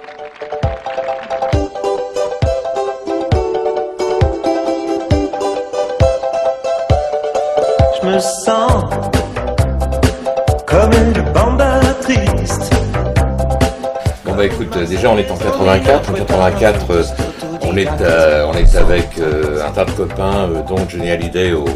Je me sens comme une bamba triste. Bon bah écoute, déjà on est en 84. En 84, on est avec un tas de copains, dont Johnny Hallyday au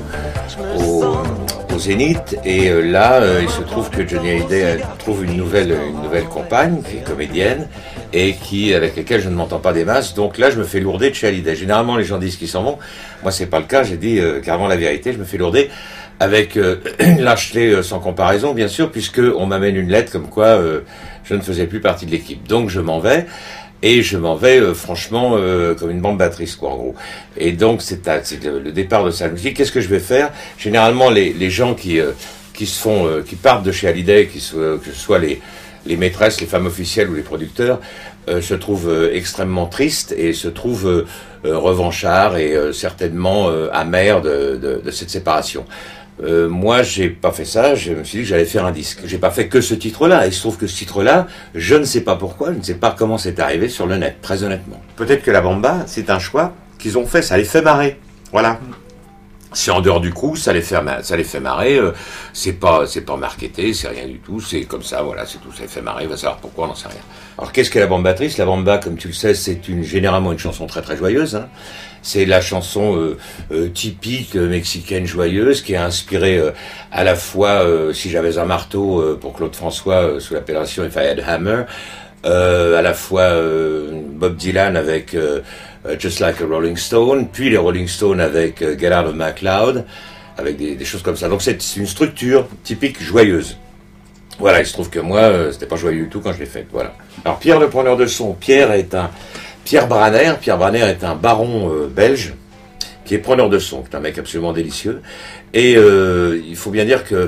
Zénith. Et là, il se trouve que Johnny Hallyday trouve une nouvelle compagne, qui est comédienne, et avec laquelle je ne m'entends pas des masses. Donc là, je me fais lourder de chez Hallyday. Généralement, les gens disent qu'ils s'en vont. Moi, c'est pas le cas. J'ai dit carrément la vérité. Je me fais lourder avec une lâcheté sans comparaison, bien sûr, puisque on m'amène une lettre comme quoi je ne faisais plus partie de l'équipe. Donc je m'en vais. Et je m'en vais franchement comme une bande battrice, quoi, en gros. Et donc c'est le départ de ça. Je me dis, qu'est-ce que je vais faire? Généralement, les gens qui partent de chez Hallyday, que ce soit les maîtresses, les femmes officielles ou les producteurs, se trouvent extrêmement tristes et se trouvent revanchards et certainement amers de cette séparation. Moi, j'ai pas fait ça, je me suis dit que j'allais faire un disque. J'ai pas fait que ce titre-là, et il se trouve que ce titre-là, je ne sais pas pourquoi, je ne sais pas comment c'est arrivé sur le net, très honnêtement. Peut-être que la bamba, c'est un choix qu'ils ont fait, ça les fait marrer. Voilà. C'est en dehors du coup, ça les fait marrer, c'est pas marketé, c'est rien du tout, c'est comme ça, voilà, c'est tout, ça les fait marrer, va savoir pourquoi, on n'en sait rien. Alors qu'est-ce qu'est la bambatrice? La bamba, comme tu le sais, c'est généralement une chanson très très joyeuse, hein. C'est la chanson typique mexicaine joyeuse qui est inspirée à la fois Si j'avais un marteau pour Claude François sous l'appellation If I Had a Hammer, à la fois Bob Dylan avec Just Like a Rolling Stone, puis les Rolling Stones avec Get Out of My Cloud, avec des choses comme ça. Donc c'est une structure typique joyeuse. Voilà, il se trouve que moi, c'était pas joyeux du tout quand je l'ai faite. Voilà. Alors Pierre le preneur de son, Pierre Braner est un baron belge qui est preneur de son, qui est un mec absolument délicieux. Et il faut bien dire que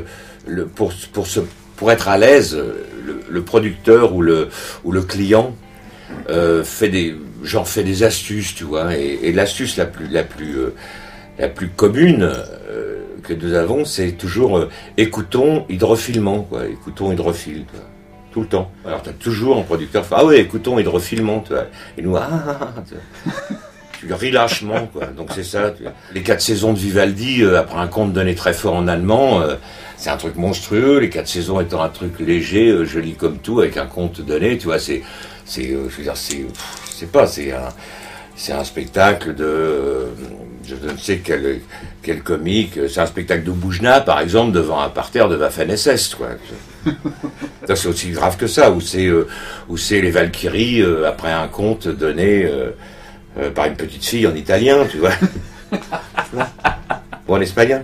pour être à l'aise, le producteur ou le client fait des astuces, tu vois. Et l'astuce la plus commune que nous avons, c'est toujours écoutons hydrophilement, quoi. Écoutons hydrophile, quoi. Tout le temps. Alors t'as toujours un producteur qui fait, ah ouais, écoutons hydrophilement, tu vois. Et nous, tu ris lâchement, quoi. Donc c'est ça. Les 4 saisons de Vivaldi, après un conte donné très fort en allemand, c'est un truc monstrueux. Les 4 saisons étant un truc léger, joli comme tout, avec un conte donné, tu vois. C'est un spectacle de, je ne sais quel comique. C'est un spectacle de Boujna, par exemple, devant un parterre de Waffen-SS, quoi. Ça, c'est aussi grave que ça, où c'est les Valkyries après un conte donné par une petite fille en italien, tu vois. Ou en espagnol.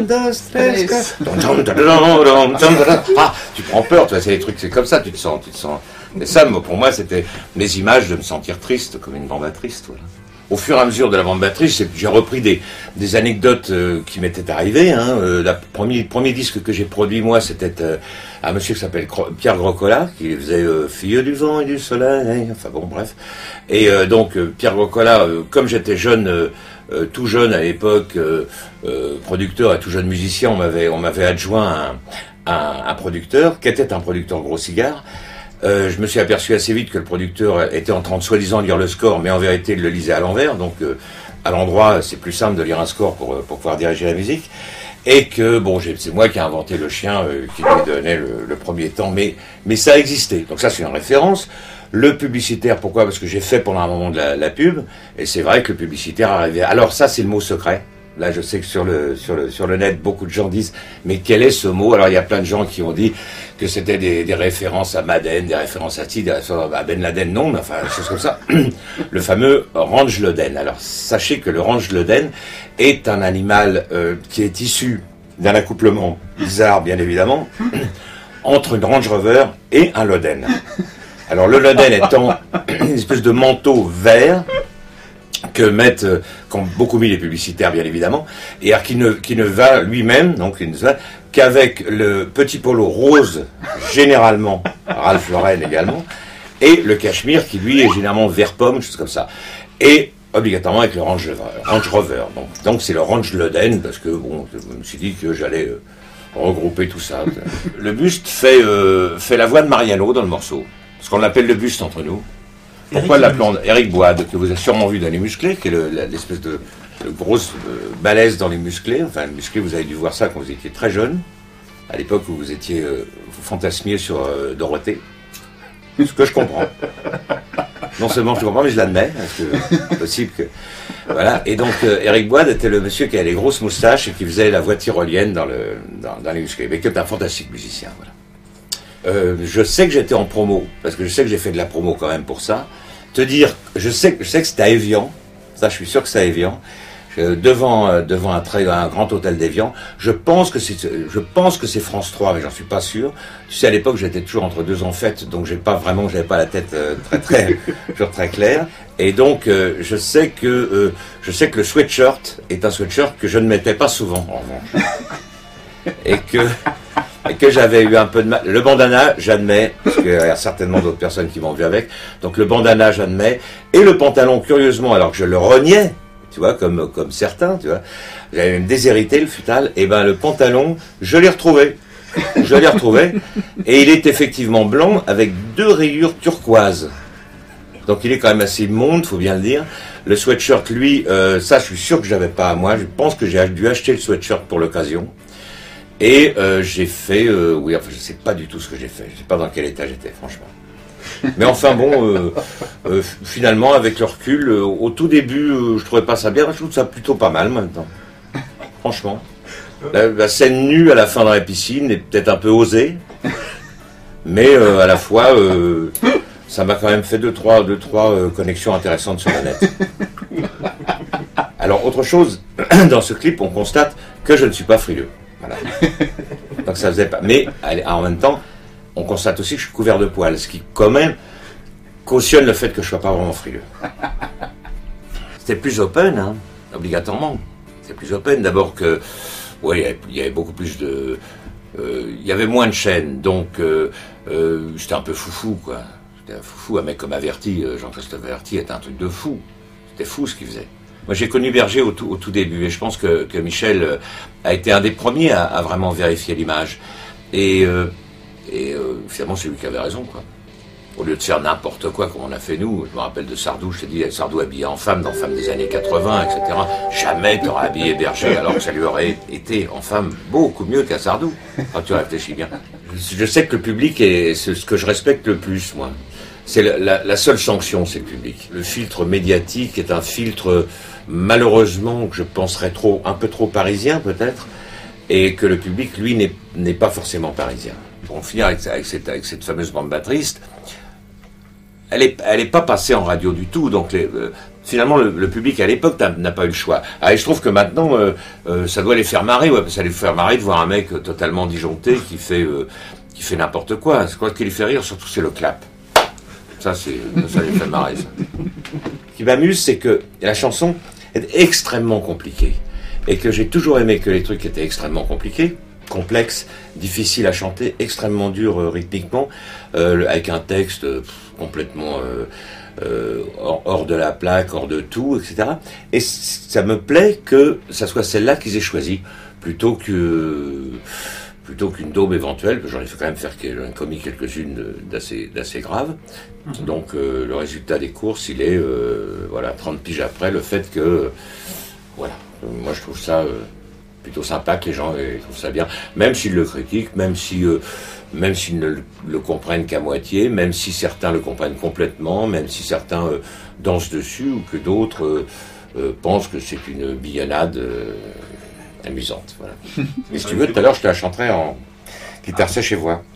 Ah, tu prends peur, tu vois, c'est des trucs, c'est comme ça, tu te sens. Et ça, pour moi, c'était mes images de me sentir triste, comme une bamba triste, voilà. Au fur et à mesure de la bambatrice, j'ai repris des anecdotes qui m'étaient arrivées. Hein. Le premier disque que j'ai produit, moi, c'était un monsieur qui s'appelle Pierre Grocola, qui faisait Fille du vent et du soleil, enfin bon, bref. Et donc, Pierre Grocola, comme j'étais jeune, tout jeune à l'époque, producteur et tout jeune musicien, on m'avait adjoint un producteur, qui était un producteur gros cigare. Je me suis aperçu assez vite que le producteur était en train de soi-disant lire le score, mais en vérité il le lisait à l'envers, donc à l'endroit c'est plus simple de lire un score pour pouvoir diriger la musique, et que bon, c'est moi qui ai inventé le chien qui lui donnait le premier temps, mais ça existait, donc ça c'est une référence. Le publicitaire, pourquoi? Parce que j'ai fait pendant un moment de la pub, et c'est vrai que le publicitaire arrivait. Alors ça c'est le mot secret. Là, je sais que sur le net, beaucoup de gens disent « Mais quel est ce mot ?» Alors, il y a plein de gens qui ont dit que c'était des références à Madden, des références à des références à Ben Laden, non, mais enfin, des choses comme ça. Le fameux Range-Loden. Alors, sachez que le Range-Loden est un animal qui est issu d'un accouplement bizarre, bien évidemment, entre une Range Rover et un Loden. Alors, le Loden étant une espèce de manteau vert, qu'ont beaucoup mis les publicitaires, bien évidemment, et alors qui ne va lui-même, donc qu'avec le petit polo rose, généralement, Ralph Lauren également, et le cachemire qui lui est généralement vert pomme, chose comme ça, et obligatoirement avec le Range Rover. Donc c'est le Range Loden, parce que bon, je me suis dit que j'allais regrouper tout ça. Le buste fait la voix de Mariano dans le morceau, ce qu'on appelle le buste entre nous. Pourquoi l'appelant Eric Boide, que vous avez sûrement vu dans Les Musclés, qui est l'espèce de grosse balèze dans Les Musclés. Enfin, Les Musclés, vous avez dû voir ça quand vous étiez très jeune, à l'époque où vous étiez, vous fantasmiez sur Dorothée. Ce que je comprends. Non seulement je comprends, mais je l'admets, parce que c'est possible que... Voilà. Et donc, Eric Boide était le monsieur qui avait les grosses moustaches et qui faisait la voix tyrolienne dans Les Musclés, mais qui est un fantastique musicien, voilà. Je sais que j'étais en promo, parce que je sais que j'ai fait de la promo quand même pour ça. Te dire, je sais que c'était à Évian, ça je suis sûr que c'est à Évian, devant un grand hôtel d'Évian. Je pense que c'est France 3, mais j'en suis pas sûr. Tu sais, à l'époque, j'étais toujours entre deux en fête, donc j'avais pas la tête toujours très claire. Et donc, je sais que le sweatshirt est un sweatshirt que je ne mettais pas souvent, en revanche. Et que j'avais eu un peu de mal. Le bandana, j'admets, parce qu'il y a certainement d'autres personnes qui m'ont vu avec. Donc le bandana, j'admets. Et le pantalon, curieusement, alors que je le reniais, tu vois, comme certains, tu vois, j'avais même déshérité le futal, et ben le pantalon, je l'ai retrouvé. Et il est effectivement blanc avec 2 rayures turquoises. Donc il est quand même assez immonde, faut bien le dire. Le sweatshirt, lui, ça je suis sûr que j'avais pas à moi. Je pense que j'ai dû acheter le sweatshirt pour l'occasion. Et j'ai fait, oui, enfin je sais pas du tout ce que j'ai fait. Je sais pas dans quel état j'étais, franchement. Mais enfin bon, finalement avec le recul, au tout début, je trouvais pas ça bien. Je trouve ça plutôt pas mal maintenant. Franchement. La scène nue à la fin dans la piscine est peut-être un peu osée, mais à la fois, ça m'a quand même fait deux, trois connexions intéressantes sur la net. Alors autre chose, dans ce clip, on constate que je ne suis pas frileux. Voilà. Donc ça faisait pas. Mais en même temps, on constate aussi que je suis couvert de poils, ce qui quand même cautionne le fait que je sois pas vraiment frileux. C'était plus open, hein, obligatoirement. C'était plus open. D'abord que, ouais, il y avait beaucoup plus de, il y avait moins de chaînes, donc j'étais un peu foufou, quoi. J'étais un foufou, un mec comme Averti, Jean-Christophe Averti était un truc de fou. C'était fou ce qu'il faisait. Moi, j'ai connu Berger au tout début, et je pense que Michel a été un des premiers à vraiment vérifier l'image. Et finalement, c'est lui qui avait raison, quoi. Au lieu de faire n'importe quoi comme on a fait nous, je me rappelle de Sardou, je t'ai dit, Sardou habillé en femme, dans Femme des années 80, etc. Jamais t'aurais habillé Berger, alors que ça lui aurait été en femme beaucoup mieux qu'à Sardou, quand tu réfléchis bien. Je sais que le public est ce que je respecte le plus, moi. C'est la seule sanction, c'est le public. Le filtre médiatique est un filtre, malheureusement, que je penserais un peu trop parisien peut-être, et que le public, lui, n'est pas forcément parisien. Pour en finir avec cette fameuse bande triste, elle est pas passée en radio du tout, donc finalement le public à l'époque n'a pas eu le choix. Et je trouve que maintenant, ça doit les faire marrer, ouais, ça les fait marrer de voir un mec totalement disjoncté qui fait n'importe quoi. Ce qui les fait rire, surtout, c'est le clap. Ça les fait marrer, ça. Ce qui m'amuse, c'est que la chanson est extrêmement compliquée. Et que j'ai toujours aimé que les trucs étaient extrêmement compliqués, complexes, difficiles à chanter, extrêmement durs rythmiquement, avec un texte complètement hors de la plaque, hors de tout, etc. Et ça me plaît que ça soit celle-là qu'ils aient choisie, plutôt qu'une daube éventuelle, que j'en ai fait quand même commis quelques-unes d'assez graves. Donc le résultat des courses, il est 30 piges après, le fait que voilà, moi je trouve ça plutôt sympa que les gens trouvent ça bien, même s'ils le critiquent, même s'ils ne le comprennent qu'à moitié, même si certains le comprennent complètement, même si certains dansent dessus, ou que d'autres pensent que c'est une billonnade amusante. Voilà. Et si tu veux, tout à l'heure je te la chanterai en guitare sèche et voix.